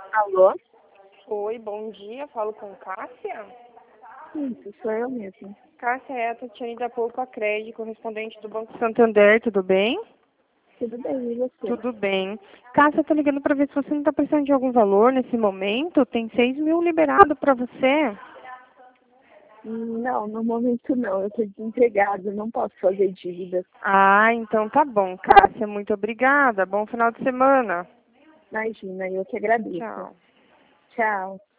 Alô? Oi, bom dia. Falo com Cássia. Isso, sou eu mesmo. Cássia é a Tatiane da Poupa Crédito, correspondente do Banco Santander, tudo bem? Tudo bem, e você? Tudo bem. Cássia, tô ligando para ver se você não está precisando de algum valor nesse momento. Tem 6.000 liberado para você. Não, no momento não. Eu estou desempregado, não posso fazer dívidas. Ah, então tá bom, Cássia. Muito obrigada. Bom final de semana. Imagina, eu que agradeço. Tchau. Tchau.